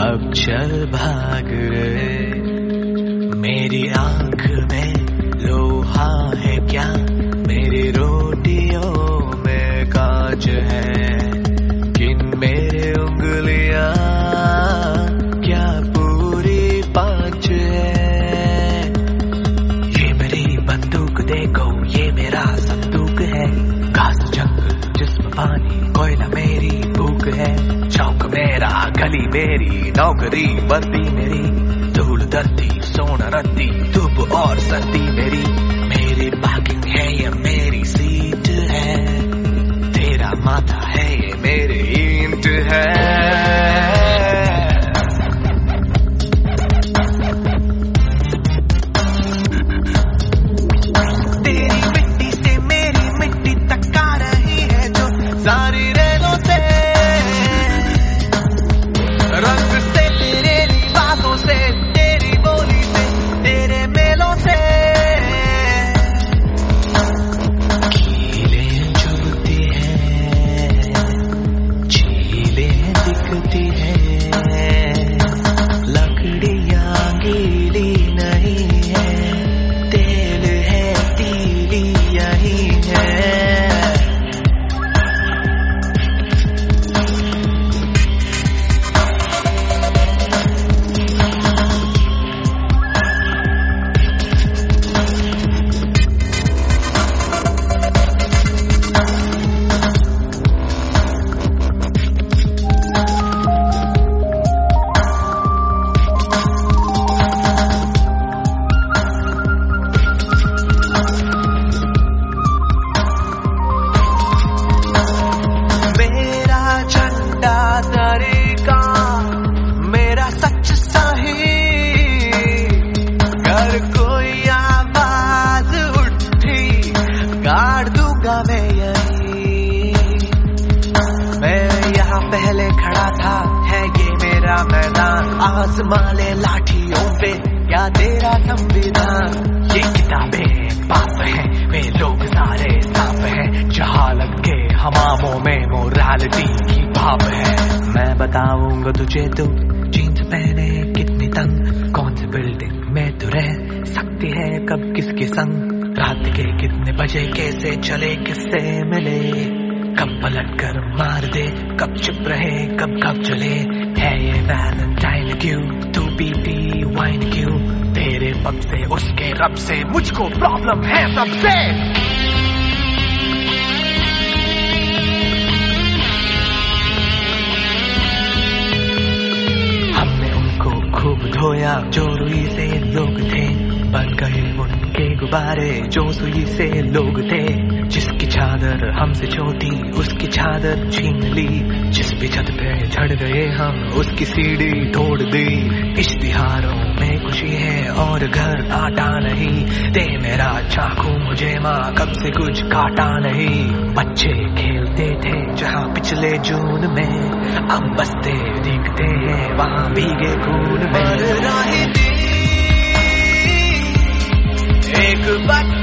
अब चल भाग रे, मेरी आंख में लोहा है क्या, मेरी रोटियों में कांच है, किन मेरे उंगलियां क्या पूरी 5 है। ये मेरी बंदूक देखो, ये मेरा संदूक है, घास जंगल जिसमें पानी कोयला मेरी भूख है, चौक मेरा गली मेरी नौकरी वर्दी मेरी, धूल धरती सोना रद्दी धूप और सर्दी मेरी, मेरी पार्किंग है ये मेरी सीट है, तेरा माथा है ये मेरे ईंट है। तेरी मिट्टी से मेरी मिट्टी टकरा रही है जो सारी रेलों से, रंग से तेरे लिबासों से, तेरी बोली से, तेरे मेलों से, कीलें चुभती हैं, झीलें दिखती हैं, लकड़ियां गीली नहीं है, तेल है तीली यही है। तरीका मेरा सच सही, अगर कोई आवाज उठी गाड़ दूंगा मैं यही। मैं यहाँ पहले खड़ा था, है ये मेरा मैदान, आजमाले लाठियों पे क्या तेरा संविधान। ये किताबें पाप है, वे लोग सारे सांप है, जहालत के हमामों में मोरालिटी की भाप है। मैं बताऊंगा तुझे तू जीन्स पहने कितनी तंग, कौन सी बिल्डिंग में तू रह सकती है, कब किसके संग, रात के कितने बजे, कैसे चले, किससे मिले, कब पलट कर मार दे, कब चुप रहे, कब कब चले, है ये वैलेंटाइन क्यों, तू पीती वाइन क्यों, तेरे पग से उसके रब से मुझको प्रॉब्लम है सबसे। हमने उनको खूब धोया जो रुई से लोग थे, बन गए उनके गुब्बारे जो सुई से लोग थे, जिसकी चादर हमसे छोटी उसकी चादर छीन ली, जिस भी छत पे चढ़ गए हम उसकी सीढ़ी तोड़ दी। इश्तिहारों में खुशी है और घर आटा नहीं, दे मेरा चाकू मुझे माँ कब से कुछ काटा नहीं। बच्चे खेलते थे जहाँ पिछले जून में, अब बसते दिखते हैं वहाँ भीगे खून में। एक बात